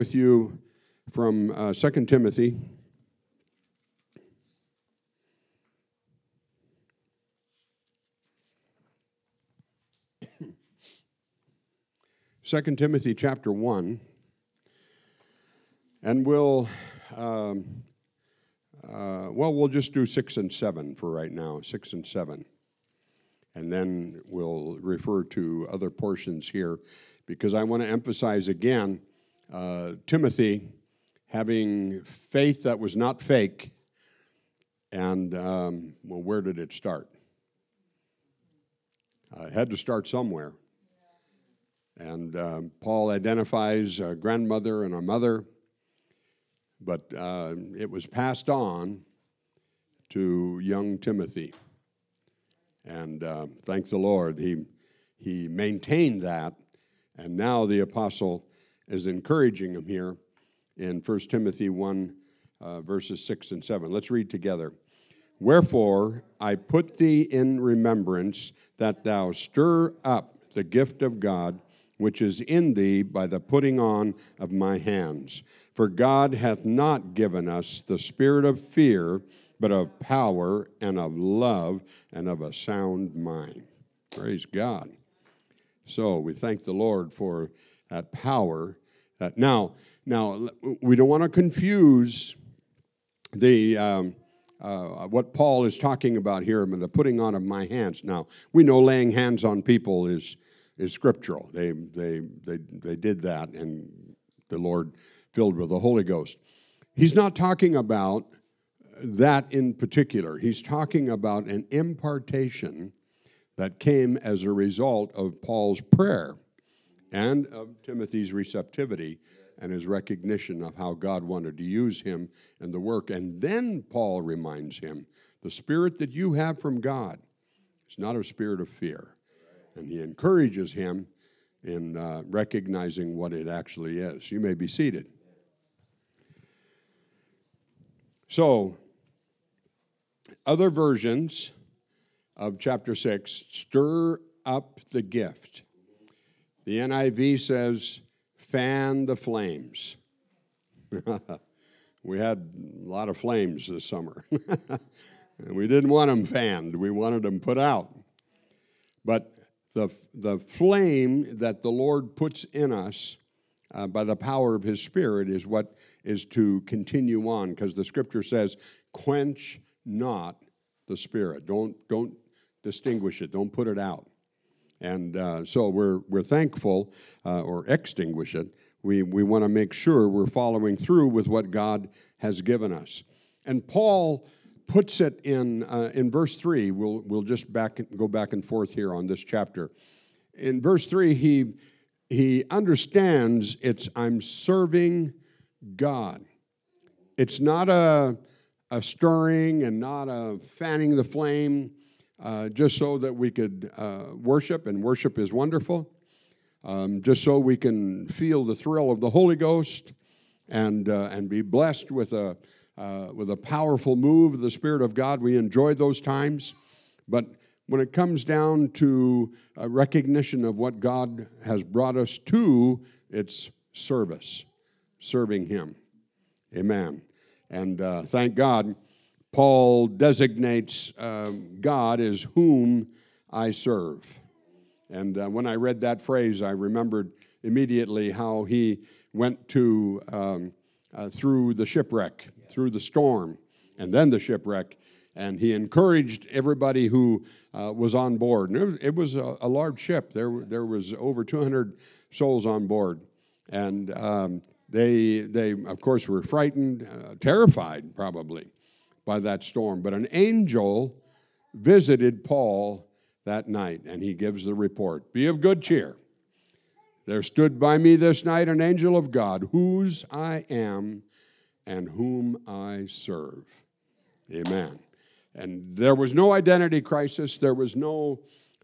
with you from 2 Timothy. 2 Timothy chapter 1, and we'll just do 6 and 7 for right now, 6 and 7. And then we'll refer to other portions here, because I want to emphasize again, Timothy having faith that was not fake. And, where did it start? It had to start somewhere. And Paul identifies a grandmother and a mother, but it was passed on to young Timothy. And thank the Lord, he maintained that. And now the apostle is encouraging him here in 1 Timothy 1, verses 6 and 7. Let's read together. Wherefore I put thee in remembrance that thou stir up the gift of God, which is in thee by the putting on of my hands. For God hath not given us the spirit of fear, but of power and of love and of a sound mind. Praise God. So we thank the Lord for that power. Now we don't want to confuse the what Paul is talking about here, the putting on of my hands. Now we know laying hands on people is scriptural. They did that, and the Lord filled with the Holy Ghost. He's not talking about that in particular. He's talking about an impartation that came as a result of Paul's prayer and of Timothy's receptivity and his recognition of how God wanted to use him in the work. And then Paul reminds him, the spirit that you have from God is not a spirit of fear. And he encourages him in recognizing what it actually is. You may be seated. So, other versions of chapter 6 stir up the gift. The NIV says, fan the flames. We had a lot of flames this summer. And we didn't want them fanned. We wanted them put out. But the flame that the Lord puts in us by the power of His Spirit is what is to continue on, because the Scripture says, quench not the Spirit. Don't distinguish it. Don't put it out. And so we're thankful, or extinguish it. We want to make sure we're following through with what God has given us. And Paul puts it in verse 3. We'll just go back and forth here on this chapter. In verse 3, he understands I'm serving God. It's not a stirring and not a fanning the flame just so that we could worship, and worship is wonderful, just so we can feel the thrill of the Holy Ghost and be blessed with a powerful move of the Spirit of God. We enjoy those times. But when it comes down to a recognition of what God has brought us to, it's service, serving Him. Amen. And thank God, Paul designates God as whom I serve. And when I read that phrase, I remembered immediately how he went to through the shipwreck, through the storm, and then the shipwreck, and he encouraged everybody who was on board. And it was a large ship. There was over 200 souls on board, and they of course were frightened, terrified probably by that storm. But an angel visited Paul that night, and he gives the report. Be of good cheer. There stood by me this night an angel of God, whose I am and whom I serve. Amen. And there was no identity crisis. There was no,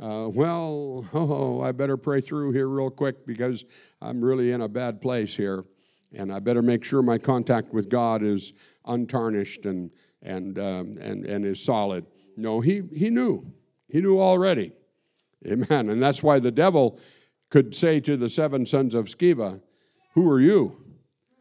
I better pray through here real quick because I'm really in a bad place here, and I better make sure my contact with God is untarnished and is solid. No, he knew. He knew already. Amen. And that's why the devil could say to the 7 sons of Sceva, who are you?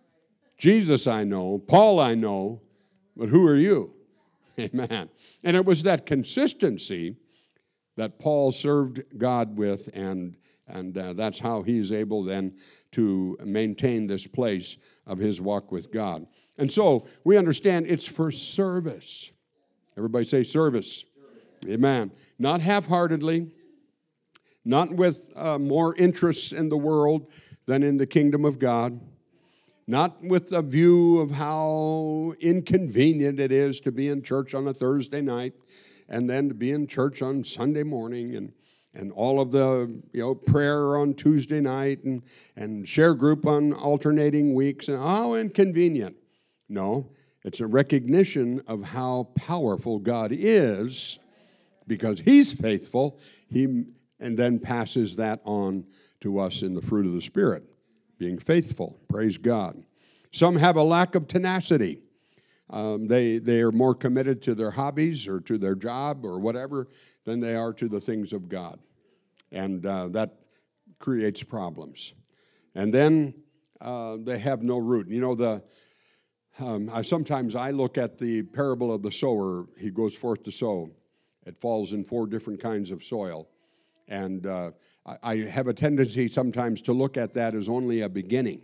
Jesus I know, Paul I know, but who are you? Amen. And it was that consistency that Paul served God with, and that's how he's able then to maintain this place of his walk with God. And so we understand it's for service. Everybody say service. Amen. Not half-heartedly, not with more interests in the world than in the kingdom of God, not with a view of how inconvenient it is to be in church on a Thursday night and then to be in church on Sunday morning and all of the prayer on Tuesday night and share group on alternating weeks, and how inconvenient. No, it's a recognition of how powerful God is because he's faithful, and then passes that on to us in the fruit of the Spirit, being faithful. Praise God. Some have a lack of tenacity. They are more committed to their hobbies or to their job or whatever than they are to the things of God. And that creates problems. And then they have no root. You know, sometimes I look at the parable of the sower. He goes forth to sow. It falls in 4 different kinds of soil. And I have a tendency sometimes to look at that as only a beginning.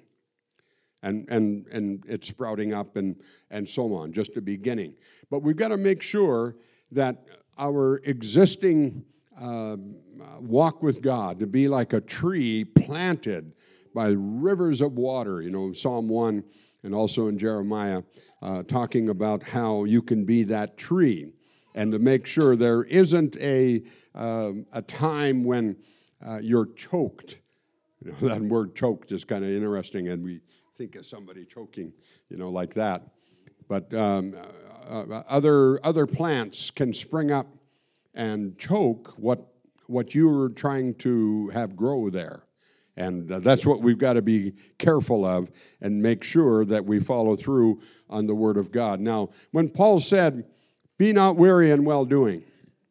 And it's sprouting up and so on, just a beginning. But we've got to make sure that our existing walk with God, to be like a tree planted by rivers of water, Psalm 1 and also in Jeremiah, talking about how you can be that tree, and to make sure there isn't a time when you're choked. That word choked is kind of interesting, and we think of somebody choking, like that. But other plants can spring up and choke what you're trying to have grow there. And that's what we've got to be careful of and make sure that we follow through on the Word of God. Now, when Paul said, "Be not weary in well-doing,"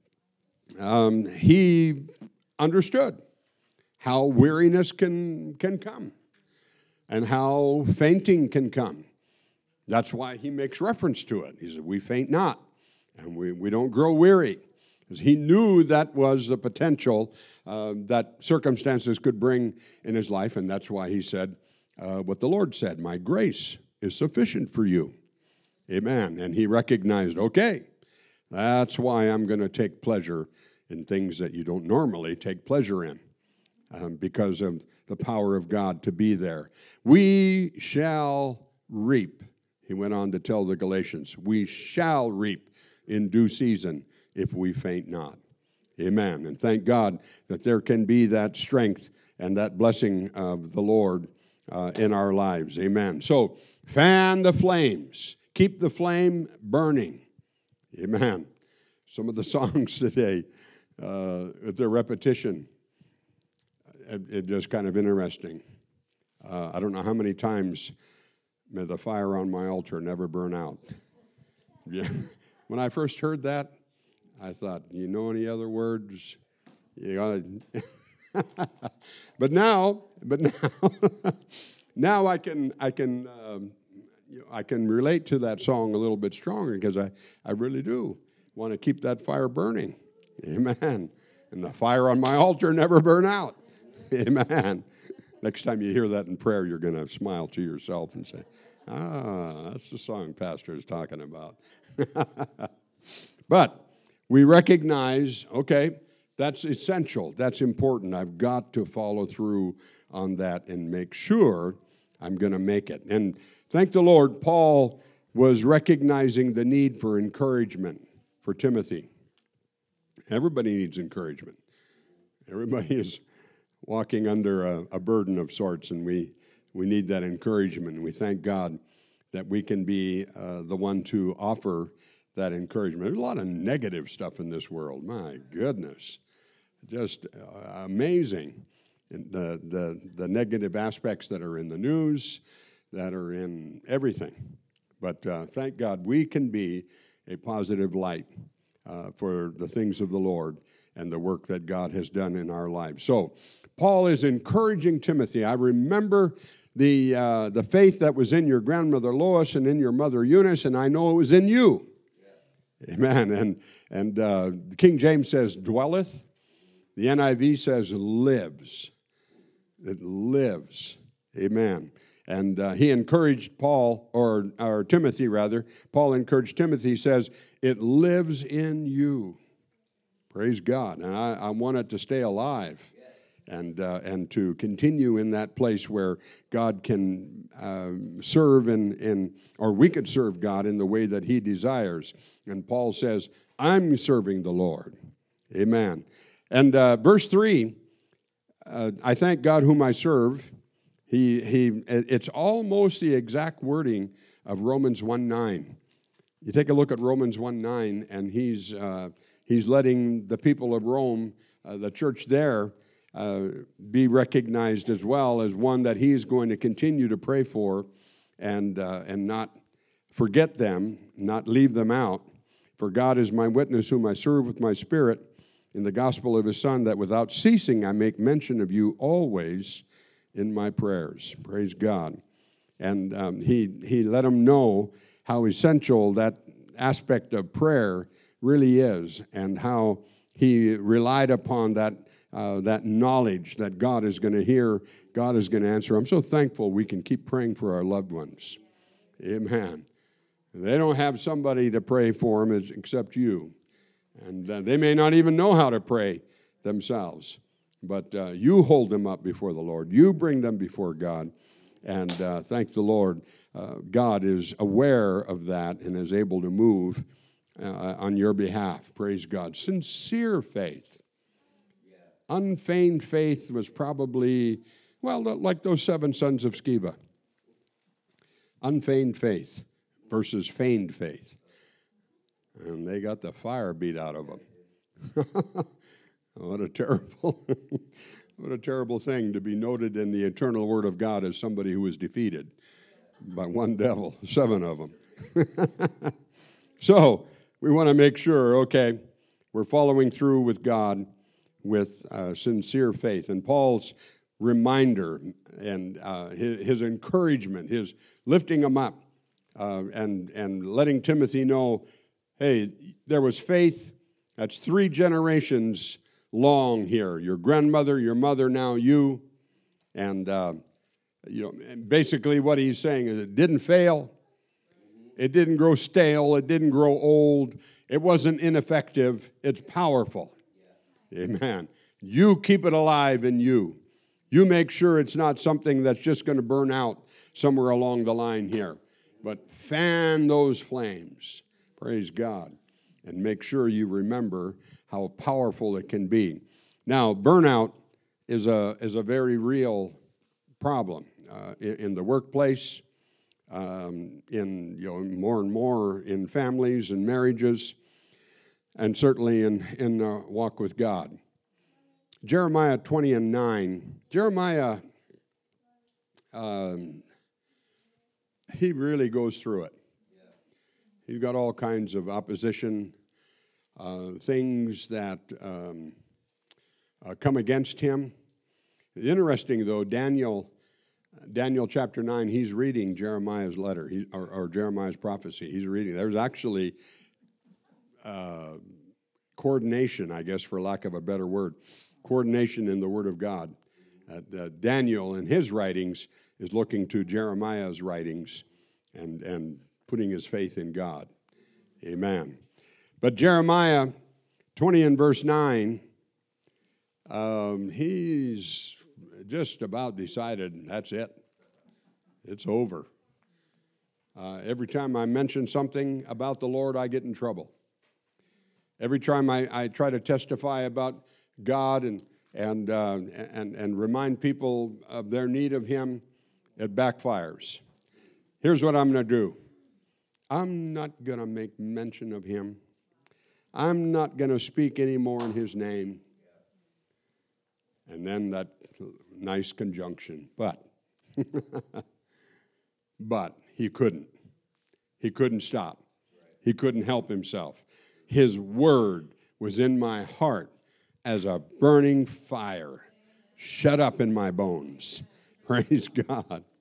he understood how weariness can come and how fainting can come. That's why he makes reference to it. He said, "We faint not, and we don't grow weary." Because he knew that was the potential that circumstances could bring in his life, and that's why he said what the Lord said, "My grace is sufficient for you." Amen. And he recognized, okay, that's why I'm going to take pleasure in things that you don't normally take pleasure in, because of the power of God to be there. We shall reap, he went on to tell the Galatians. We shall reap in due season if we faint not. Amen. And thank God that there can be that strength and that blessing of the Lord in our lives. Amen. So fan the flames. Keep the flame burning. Amen. Some of the songs today, their repetition, it's just kind of interesting. I don't know how many times, "May the fire on my altar never burn out." Yeah. When I first heard that, I thought, you know any other words? But now, now I can relate to that song a little bit stronger, because I really do want to keep that fire burning. Amen. And the fire on my altar never burn out. Amen. Next time you hear that in prayer, you're going to smile to yourself and say, that's the song Pastor is talking about. But we recognize, okay, that's essential. That's important. I've got to follow through on that and make sure I'm going to make it. And thank the Lord, Paul was recognizing the need for encouragement for Timothy. Everybody needs encouragement. Everybody is walking under a burden of sorts, and we need that encouragement. And we thank God that we can be the one to offer that encouragement. There's a lot of negative stuff in this world. My goodness. Just amazing. The negative aspects that are in the news, that are in everything. But thank God we can be a positive light for the things of the Lord and the work that God has done in our lives. So Paul is encouraging Timothy. I remember the faith that was in your grandmother Lois and in your mother Eunice, and I know it was in you. Yeah. Amen. And King James says dwelleth. The NIV says lives. It lives. Amen. And he encouraged Paul, or Timothy rather. Paul encouraged Timothy. He says, it lives in you. Praise God. And I want it to stay alive and to continue in that place where God can serve or we could serve God in the way that he desires. And Paul says, I'm serving the Lord. Amen. And verse 3, I thank God whom I serve. It's almost the exact wording of Romans 1:9. You take a look at Romans 1:9, and he's letting the people of Rome, the church there, be recognized as well as one that he's going to continue to pray for, and not forget them, not leave them out. For God is my witness, whom I serve with my spirit in the gospel of his Son, that without ceasing I make mention of you always in my prayers. Praise God. And he let them know how essential that aspect of prayer really is, and how he relied upon that knowledge that God is going to hear, God is going to answer. I'm so thankful we can keep praying for our loved ones. Amen. They don't have somebody to pray for them except you. And they may not even know how to pray themselves. But you hold them up before the Lord. You bring them before God. And thank the Lord, God is aware of that and is able to move on your behalf. Praise God. Sincere faith. Unfeigned faith was probably, well, like those 7 sons of Sceva. Unfeigned faith versus feigned faith. And they got the fire beat out of them. What a terrible thing to be noted in the eternal word of God as somebody who was defeated by one devil, 7 of them. So we want to make sure, okay, we're following through with God with sincere faith. And Paul's reminder and his encouragement, his lifting him up and letting Timothy know, hey, there was faith. That's 3 generations long here. Your grandmother, your mother, now you. And, basically what he's saying is it didn't fail. It didn't grow stale. It didn't grow old. It wasn't ineffective. It's powerful. Amen. You keep it alive in you. You make sure it's not something that's just going to burn out somewhere along the line here. But fan those flames. Praise God. And make sure you remember how powerful it can be. Now, burnout is a very real problem in the workplace, in more and more in families and marriages, and certainly in walk with God. Jeremiah 20:9. Jeremiah, he really goes through it. He's got all kinds of opposition, things that come against him. Interesting, though, Daniel chapter 9, he's reading Jeremiah's letter, or Jeremiah's prophecy. He's reading. There's actually coordination, I guess, for lack of a better word, coordination in the Word of God. Daniel, in his writings, is looking to Jeremiah's writings and putting his faith in God. Amen. But Jeremiah 20 and verse 9, he's just about decided that's it. It's over. Every time I mention something about the Lord, I get in trouble. Every time I try to testify about God and remind people of their need of Him, it backfires. Here's what I'm going to do. I'm not going to make mention of Him. I'm not going to speak anymore in His name. And then that nice conjunction, but. But he couldn't. He couldn't stop. He couldn't help himself. His word was in my heart as a burning fire, shut up in my bones. Praise God.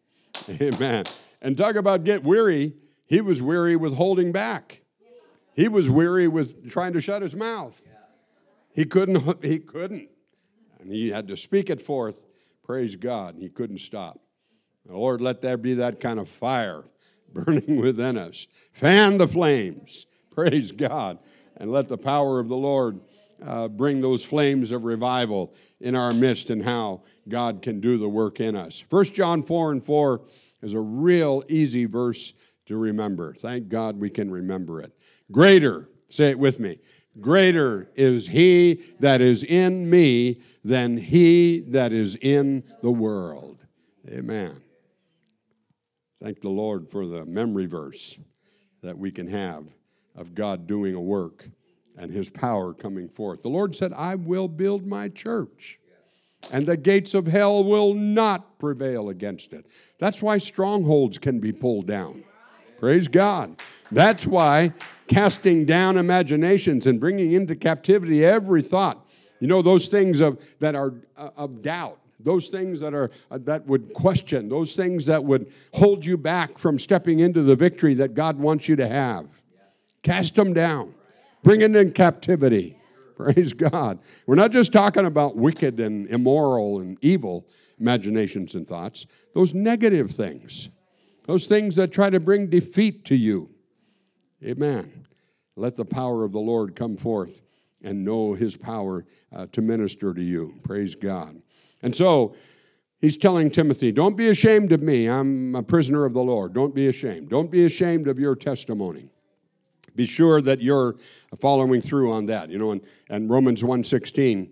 Amen. And talk about get weary. He was weary with holding back. He was weary with trying to shut his mouth. He couldn't. And he had to speak it forth. Praise God. He couldn't stop. Lord, let there be that kind of fire burning within us. Fan the flames. Praise God. And let the power of the Lord bring those flames of revival in our midst and how God can do the work in us. 1 John 4:4 is a real easy verse to remember. Thank God we can remember it. Greater, say it with me, greater is he that is in me than he that is in the world. Amen. Thank the Lord for the memory verse that we can have of God doing a work and his power coming forth. The Lord said, I will build my church, and the gates of hell will not prevail against it. That's why strongholds can be pulled down. Praise God. That's why casting down imaginations and bringing into captivity every thought, those things that are of doubt, those things that would question, those things that would hold you back from stepping into the victory that God wants you to have. Cast them down. Bring it in captivity. Praise God. We're not just talking about wicked and immoral and evil imaginations and thoughts. Those negative things. Those things that try to bring defeat to you. Amen. Let the power of the Lord come forth and know his power to minister to you. Praise God. And so he's telling Timothy, don't be ashamed of me. I'm a prisoner of the Lord. Don't be ashamed. Don't be ashamed of your testimony. Be sure that you're following through on that. And Romans 1:16,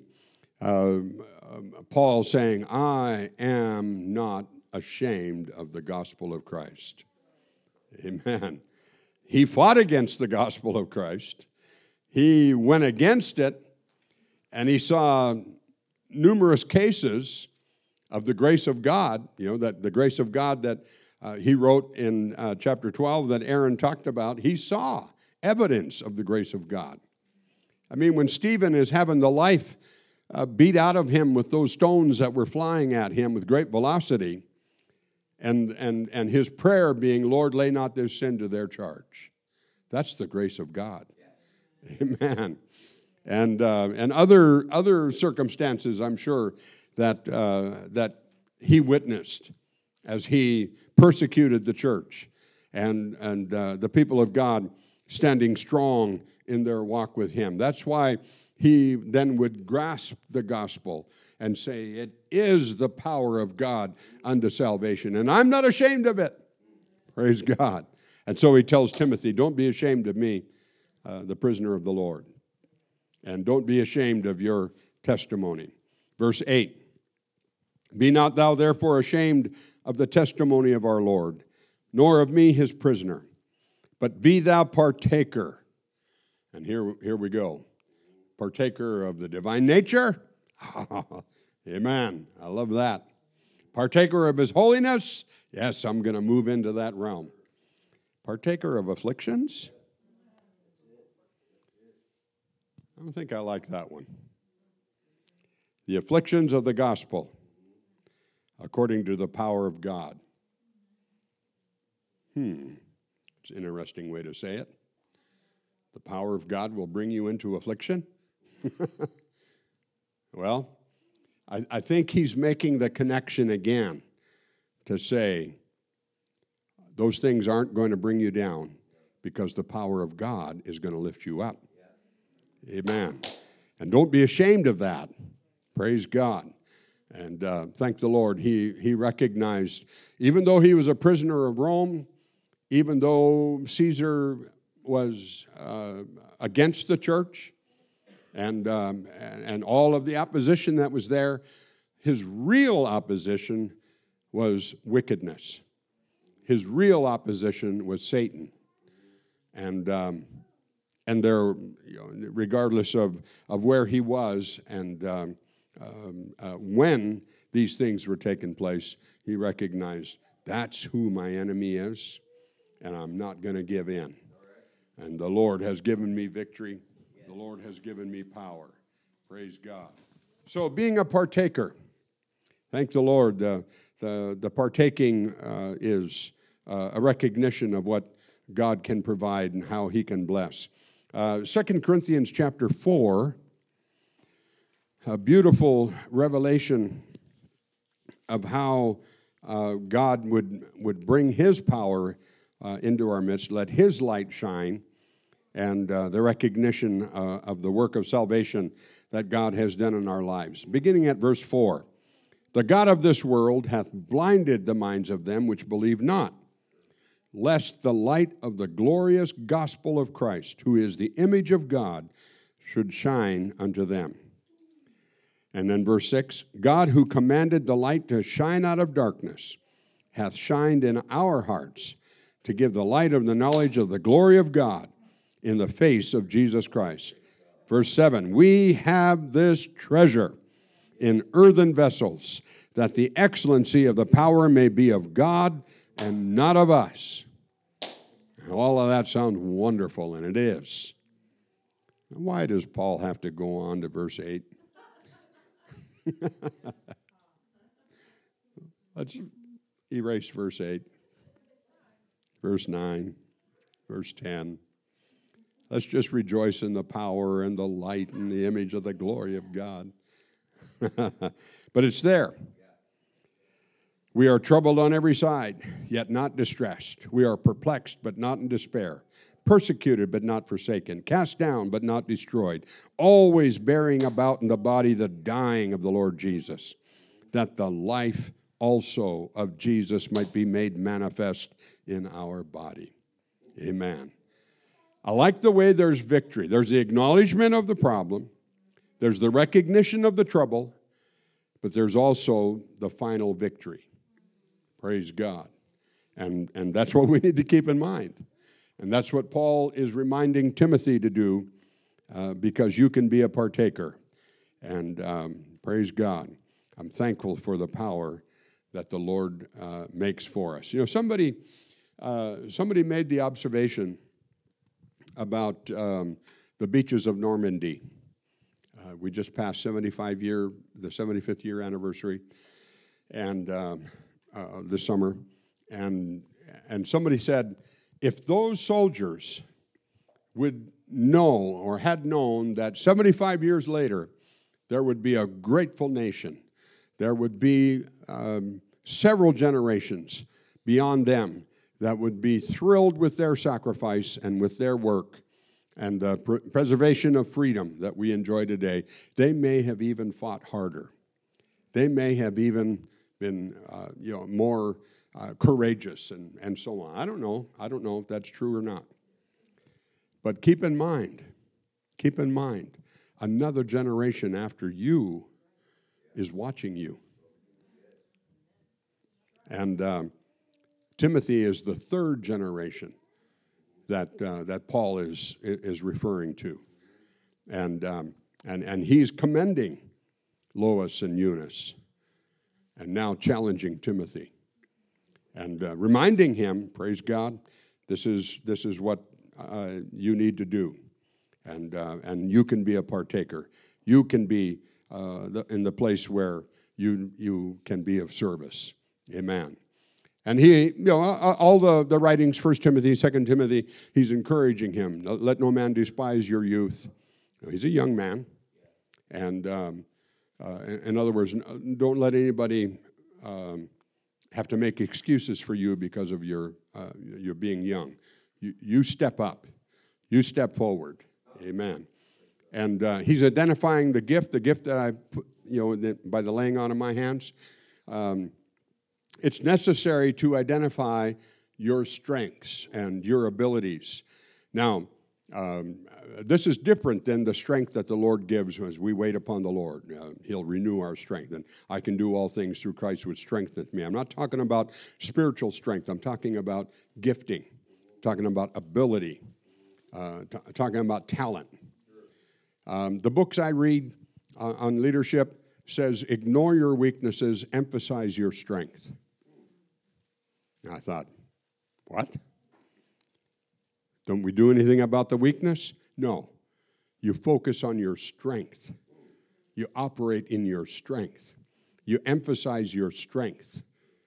Paul saying, I am not ashamed of the gospel of Christ. Amen. He fought against the gospel of Christ. He went against it, and he saw numerous cases of the grace of God, that the grace of God that he wrote in chapter 12 that Aaron talked about. He saw evidence of the grace of God. I mean, when Stephen is having the life beat out of him with those stones that were flying at him with great velocity, and his prayer being, Lord, lay not this sin to their charge. That's the grace of God. Amen. And other circumstances, I'm sure, that he witnessed as he persecuted the church and the people of God standing strong in their walk with him. That's why he then would grasp the gospel and say, it is the power of God unto salvation, and I'm not ashamed of it. Praise God. And so he tells Timothy, don't be ashamed of me, the prisoner of the Lord. And don't be ashamed of your testimony. Verse 8, be not thou therefore ashamed of the testimony of our Lord, nor of me his prisoner, but be thou partaker. And here we go. Partaker of the divine nature. Amen. I love that. Partaker of his holiness. Yes, I'm going to move into that realm. Partaker of afflictions. I don't think I like that one. The afflictions of the gospel, according to the power of God. It's an interesting way to say it. The power of God will bring you into affliction. Well, I think he's making the connection again to say those things aren't going to bring you down because the power of God is going to lift you up. Amen. And don't be ashamed of that. Praise God. And thank the Lord. He recognized, even though he was a prisoner of Rome, even though Caesar was against the church and all of the opposition that was there, his real opposition was wickedness. His real opposition was Satan. And there, regardless of where he was and when these things were taking place, he recognized that's who my enemy is, and I'm not going to give in. And the Lord has given me victory. The Lord has given me power. Praise God. So being a partaker, thank the Lord. the partaking is a recognition of what God can provide and how he can bless. 2 Corinthians chapter 4, a beautiful revelation of how God would bring his power into our midst, let his light shine, and the recognition of the work of salvation that God has done in our lives. Beginning at verse 4, the God of this world hath blinded the minds of them which believe not, lest the light of the glorious gospel of Christ, who is the image of God, should shine unto them. And then verse 6, God who commanded the light to shine out of darkness hath shined in our hearts to give the light of the knowledge of the glory of God in the face of Jesus Christ. Verse 7, we have this treasure in earthen vessels, that the excellency of the power may be of God and not of us. And all of that sounds wonderful, and it is. Why does Paul have to go on to verse 8? Let's erase verse 8, verse 9, verse 10. Let's just rejoice in the power and the light and the image of the glory of God. But it's there. We are troubled on every side, yet not distressed. We are perplexed, but not in despair. Persecuted, but not forsaken. Cast down, but not destroyed. Always bearing about in the body the dying of the Lord Jesus, that the life also of Jesus might be made manifest in our body. Amen. I like the way there's victory. There's the acknowledgement of the problem. There's the recognition of the trouble, but there's also the final victory. Praise God. And that's what we need to keep in mind. And that's what Paul is reminding Timothy to do, because you can be a partaker. And praise God. I'm thankful for the power that the Lord makes for us. You know, somebody made the observation about the beaches of Normandy. We just passed the 75th year anniversary, and this summer, and somebody said, if those soldiers would know or had known that 75 years later there would be a grateful nation, there would be several generations beyond them that would be thrilled with their sacrifice and with their work and the preservation of freedom that we enjoy today, they may have even fought harder. They may have even been more courageous and so on. I don't know if that's true or not. But keep in mind, another generation after you is watching you. And Timothy is the third generation that Paul is referring to, and he's commending Lois and Eunice, and now challenging Timothy, and reminding him, praise God, this is what you need to do, and you can be a partaker. You can be in the place where you can be of service. Amen. And he, all the writings, 1 Timothy, 2 Timothy, he's encouraging him. Let no man despise your youth. He's a young man. And in other words, don't let anybody have to make excuses for you because of your being young. You step up. You step forward. Amen. And he's identifying the gift that I put, by the laying on of my hands. It's necessary to identify your strengths and your abilities. Now, this is different than the strength that the Lord gives as we wait upon the Lord. He'll renew our strength, and I can do all things through Christ which strengtheneth me. I'm not talking about spiritual strength. I'm talking about gifting, talking about ability, talking about talent. The books I read on leadership says, ignore your weaknesses, emphasize your strength. And I thought, what? Don't we do anything about the weakness? No. You focus on your strength. You operate in your strength. You emphasize your strength.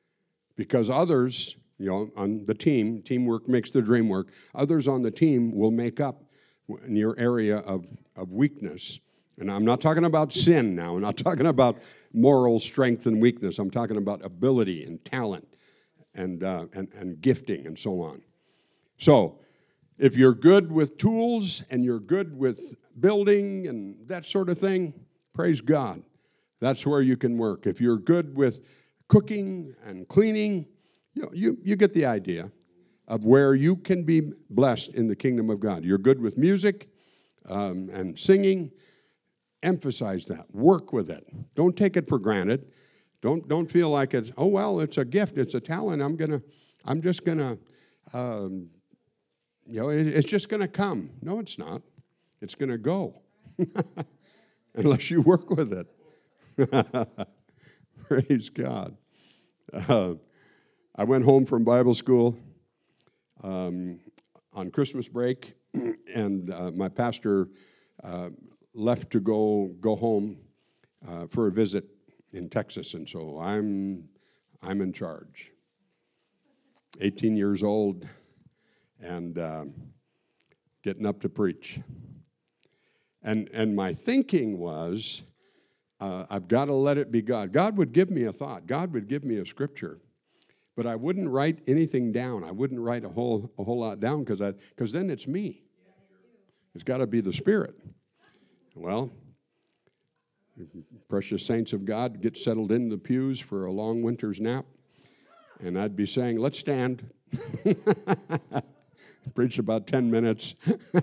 Because others, on the team, teamwork makes the dream work, others on the team will make up in your area of weakness. And I'm not talking about sin now. I'm not talking about moral strength and weakness. I'm talking about ability and talent and gifting and so on. So if you're good with tools and you're good with building and that sort of thing, praise God. That's where you can work. If you're good with cooking and cleaning, you get the idea of where you can be blessed in the kingdom of God. You're good with music and singing. Emphasize that. Work with it. Don't take it for granted. Don't feel like it's it's a gift, it's a talent. I'm just gonna it's just gonna come. No, it's not. It's gonna go unless you work with it. Praise God. I went home from Bible school on Christmas break, and my pastor left to go home for a visit in Texas, and so I'm in charge. 18 years old, and getting up to preach. And my thinking was, I've got to let it be God. God would give me a thought. God would give me a scripture. But I wouldn't write anything down. I wouldn't write a whole lot down because then it's me. It's got to be the Spirit. Well, precious saints of God get settled in the pews for a long winter's nap, and I'd be saying, let's stand. Preach about 10 minutes.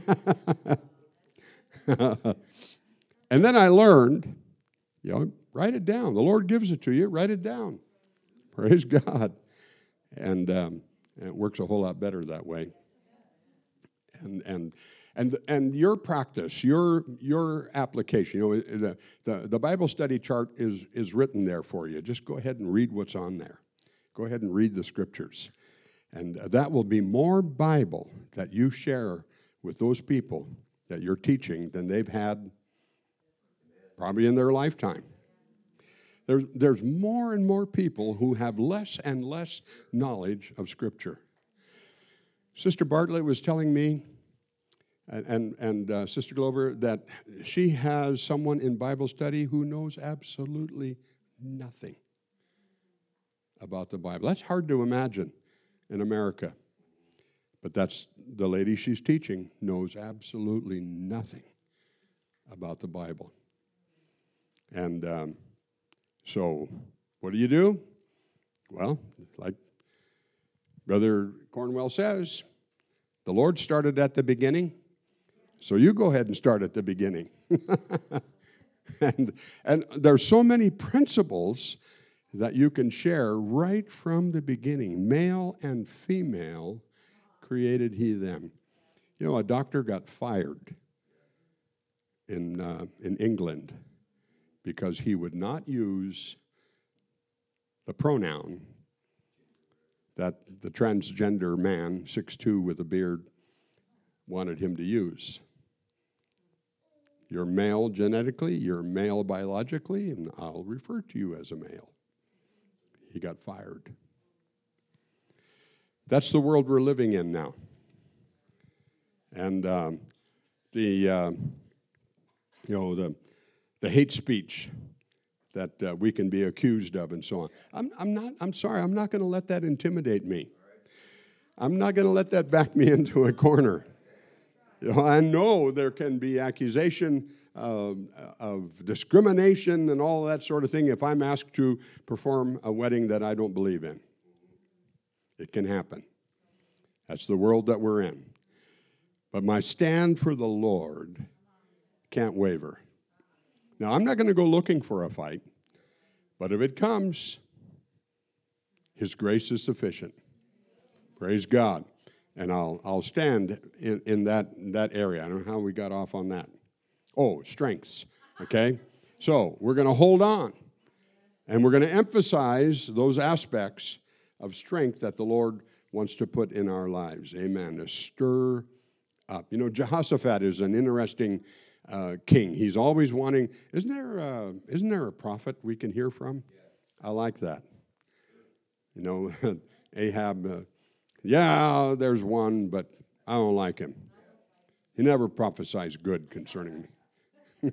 And then I learned, write it down. The Lord gives it to you. Write it down. Praise God. And it works a whole lot better that way. And your practice, your application, the Bible study chart is written there for you. Just go ahead and read what's on there. Go ahead and read the scriptures. And that will be more Bible that you share with those people that you're teaching than they've had probably in their lifetime. There's more and more people who have less and less knowledge of Scripture. Sister Bartlett was telling me, and Sister Glover, that she has someone in Bible study who knows absolutely nothing about the Bible. That's hard to imagine in America. But that's the lady she's teaching knows absolutely nothing about the Bible. And so what do? Well, like Brother Cornwell says, the Lord started at the beginning, so you go ahead and start at the beginning. And there's so many principles that you can share right from the beginning. Male and female created he them. A doctor got fired in England because he would not use the pronoun that the transgender man, 6'2", with a beard, wanted him to use. You're male genetically, you're male biologically, and I'll refer to you as a male. He got fired. That's the world we're living in now. And the hate speech that we can be accused of and so on. I'm sorry, I'm not going to let that intimidate me. I'm not going to let that back me into a corner. I know there can be accusation of discrimination and all that sort of thing if I'm asked to perform a wedding that I don't believe in. It can happen. That's the world that we're in. But my stand for the Lord can't waver. Now, I'm not going to go looking for a fight, but if it comes, His grace is sufficient. Praise God. And I'll stand in that area. I don't know how we got off on that. Oh, strengths, okay? So we're going to hold on, and we're going to emphasize those aspects of strength that the Lord wants to put in our lives. Amen. To stir up. Jehoshaphat is an interesting king. He's always wanting. Isn't there a prophet we can hear from? I like that. You know, Ahab, yeah, there's one, but I don't like him. He never prophesies good concerning me.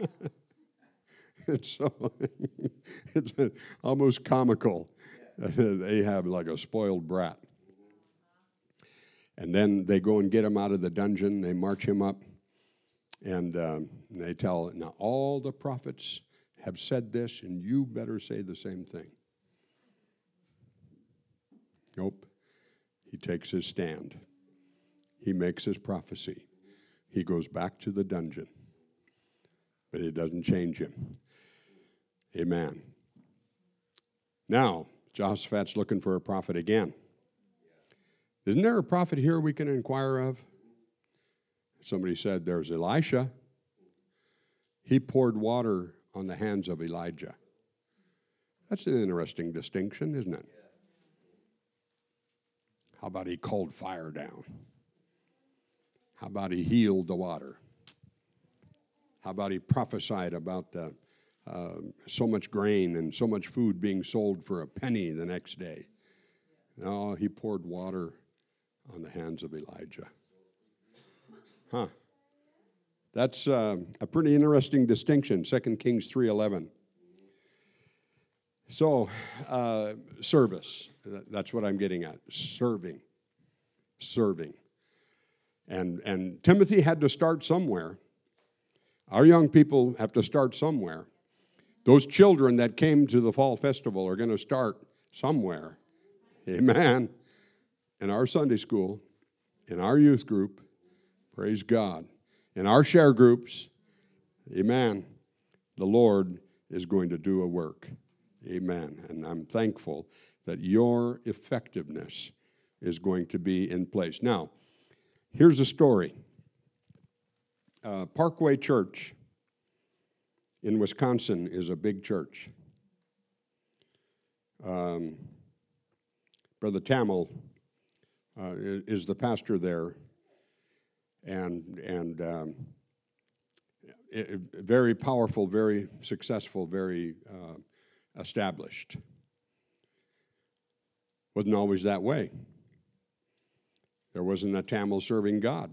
And so it's almost comical. Ahab like a spoiled brat. And then they go and get him out of the dungeon. They march him up. And they tell, now all the prophets have said this, and you better say the same thing. Nope. He takes his stand. He makes his prophecy. He goes back to the dungeon. But it doesn't change him. Amen. Now, Jehoshaphat's looking for a prophet again. Isn't there a prophet here we can inquire of? Somebody said there's Elisha. He poured water on the hands of Elijah. That's an interesting distinction, isn't it? How about he called fire down? How about he healed the water? How about he prophesied about so much grain and so much food being sold for a penny the next day? No, he poured water on the hands of Elijah. Huh. That's a pretty interesting distinction, 2 Kings 3:11. So, service, that's what I'm getting at, serving. And Timothy had to start somewhere. Our young people have to start somewhere. Those children that came to the fall festival are going to start somewhere. Amen. In our Sunday school, in our youth group, praise God. In our share groups, amen, the Lord is going to do a work. Amen. And I'm thankful that your effectiveness is going to be in place. Now, here's a story. Parkway Church in Wisconsin is a big church. Brother Tamil is the pastor there, and very powerful, very successful, very established. Wasn't always that way. There wasn't a Tamil serving God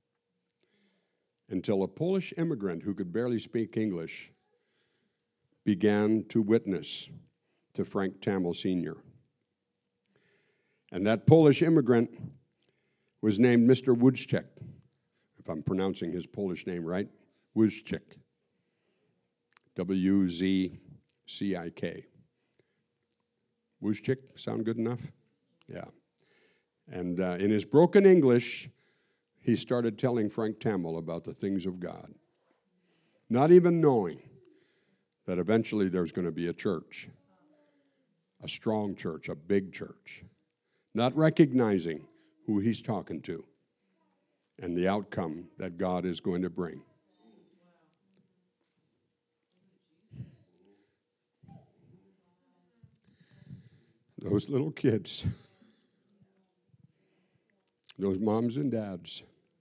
until a Polish immigrant who could barely speak English began to witness to Frank Tamil Sr. And that Polish immigrant was named Mr. Wójcik, if I'm pronouncing his Polish name right, Wójcik, W-Z-C-I-K. Wójcik, sound good enough? Yeah. And in his broken English, he started telling Frank Tamil about the things of God, not even knowing that eventually there's going to be a church, a strong church, a big church, not recognizing who he's talking to and the outcome that God is going to bring. Those little kids, those moms and dads,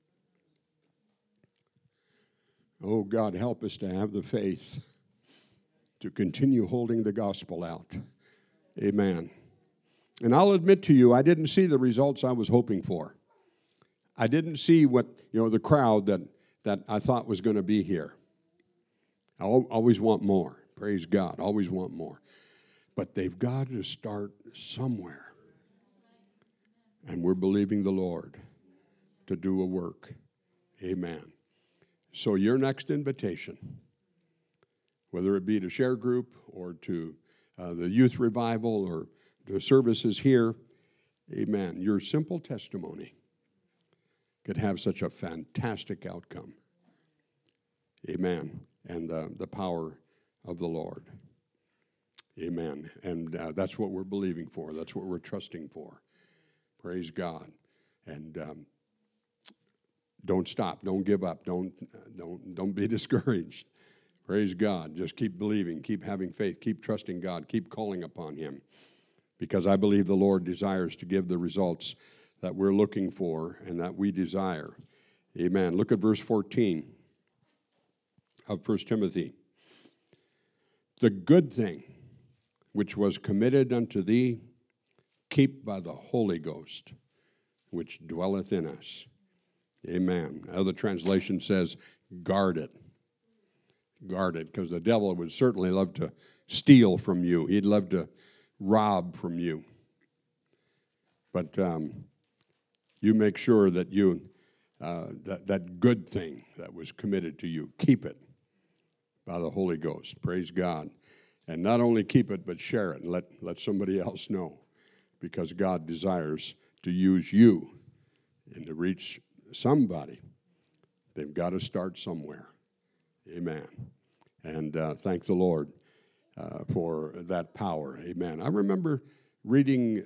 oh, God, help us to have the faith to continue holding the gospel out. Amen. And I'll admit to you, I didn't see the results I was hoping for. I didn't see what, the crowd that I thought was going to be here. I always want more. Praise God. Always want more. But they've got to start somewhere. And we're believing the Lord to do a work. Amen. So your next invitation, whether it be to share group or to the youth revival or to services here, amen, your simple testimony could have such a fantastic outcome. Amen. And the power of the Lord. Amen. And that's what we're believing for. That's what we're trusting for. Praise God. And don't stop. Don't give up. Don't be discouraged. Praise God. Just keep believing. Keep having faith. Keep trusting God. Keep calling upon Him. Because I believe the Lord desires to give the results that we're looking for and that we desire. Amen. Look at verse 14 of 1 Timothy. The good thing which was committed unto thee keep by the Holy Ghost, which dwelleth in us. Amen. Other translation says, guard it. Guard it, because the devil would certainly love to steal from you. He'd love to rob from you. But you make sure that that good thing that was committed to you, keep it by the Holy Ghost. Praise God. And not only keep it, but share it and let somebody else know, because God desires to use you and to reach somebody. They've got to start somewhere. Amen. And thank the Lord for that power. Amen. I remember reading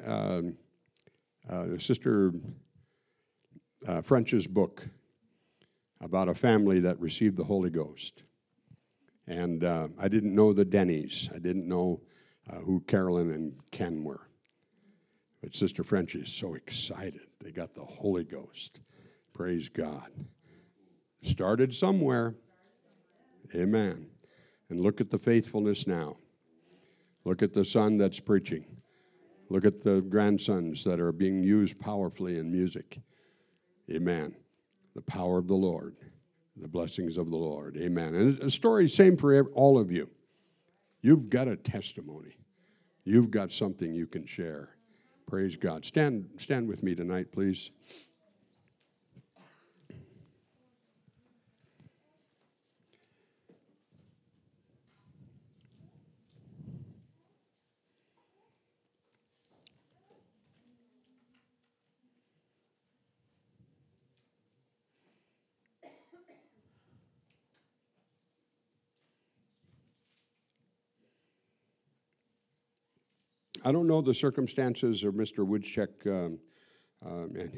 Sister French's book about a family that received the Holy Ghost. And I didn't know the Denny's. I didn't know who Carolyn and Ken were. But Sister French is so excited. They got the Holy Ghost. Praise God. Started somewhere. Amen. And look at the faithfulness now. Look at the son that's preaching. Look at the grandsons that are being used powerfully in music. Amen. The power of the Lord. The blessings of the Lord. Amen. And a story, same for all of you. You've got a testimony. You've got something you can share. Praise God. Stand with me tonight, please. I don't know the circumstances of Mr. Woodcheck and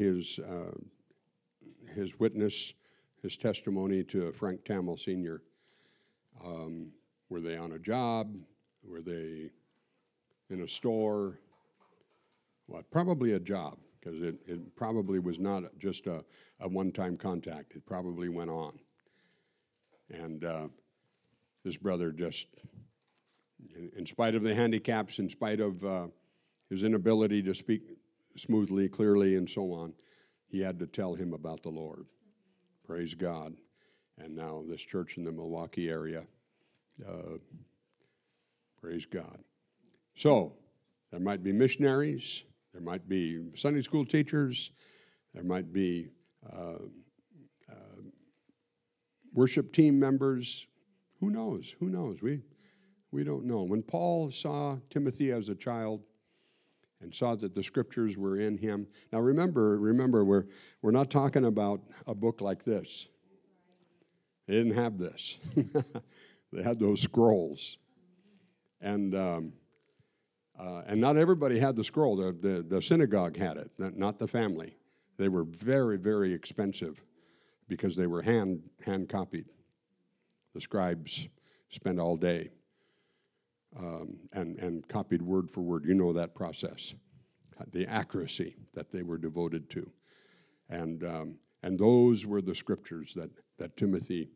his witness, his testimony to Frank Tamil Sr. Were they on a job? Were they in a store? Well, probably a job, because it probably was not just a one-time contact. It probably went on. And this brother just, in spite of the handicaps, in spite of his inability to speak smoothly, clearly, and so on, he had to tell him about the Lord. Praise God. And now this church in the Milwaukee area, praise God. So, there might be missionaries, there might be Sunday school teachers, there might be worship team members. Who knows? Who knows? We don't know. When Paul saw Timothy as a child and saw that the scriptures were in him. Now remember, we're not talking about a book like this. They didn't have this. They had those scrolls. And not everybody had the scroll. The synagogue had it, not the family. They were very, very expensive because they were hand copied. The scribes spent all day and copied word for word. You know that process, the accuracy that they were devoted to. And those were the scriptures that Timothy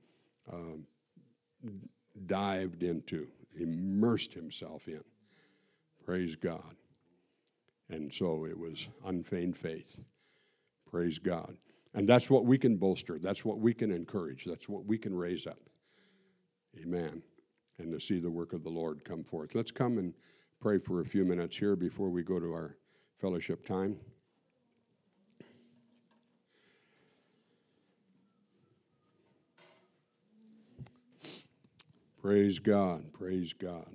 dived into, immersed himself in. Praise God. And so it was unfeigned faith. Praise God. And that's what we can bolster. That's what we can encourage. That's what we can raise up. Amen. And to see the work of the Lord come forth. Let's come and pray for a few minutes here before we go to our fellowship time. Praise God. Praise God.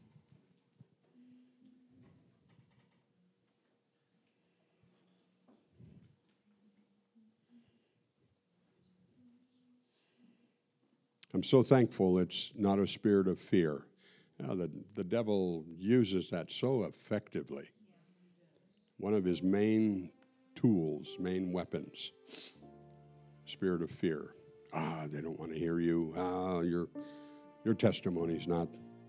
I'm so thankful it's not a spirit of fear. Now, the devil uses that so effectively. One of his main tools, main weapons, spirit of fear. They don't want to hear you. Your testimony's not.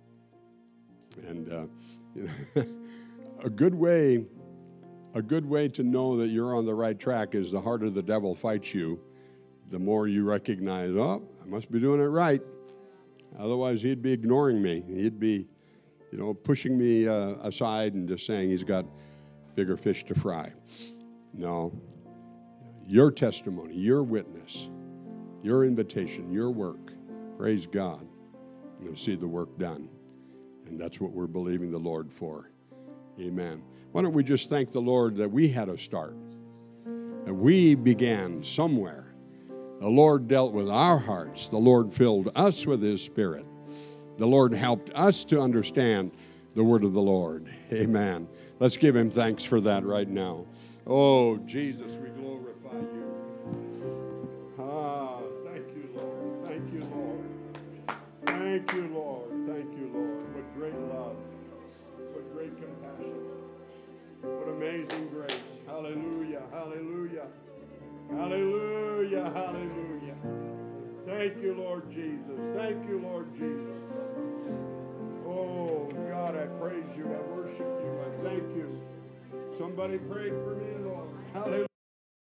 And a good way to know that you're on the right track is the harder the devil fights you, the more you recognize, I must be doing it right. Otherwise, he'd be ignoring me. He'd be, pushing me aside and just saying he's got bigger fish to fry. No. Your testimony, your witness, your invitation, your work. Praise God. You'll see the work done. And that's what we're believing the Lord for. Amen. Why don't we just thank the Lord that we had a start, that we began somewhere. The Lord dealt with our hearts. The Lord filled us with His Spirit. The Lord helped us to understand the word of the Lord. Amen. Let's give Him thanks for that right now. Oh, Jesus, we glorify You. Thank You, Lord. Thank You, Lord. Thank You, Lord. Thank You, Lord. What great love. What great compassion. What amazing grace. Hallelujah. Hallelujah. Hallelujah. Hallelujah. Thank You, Lord Jesus. Thank You, Lord Jesus. Oh, God, I praise You. I worship You. I thank You. Somebody prayed for me, Lord. Hallelujah.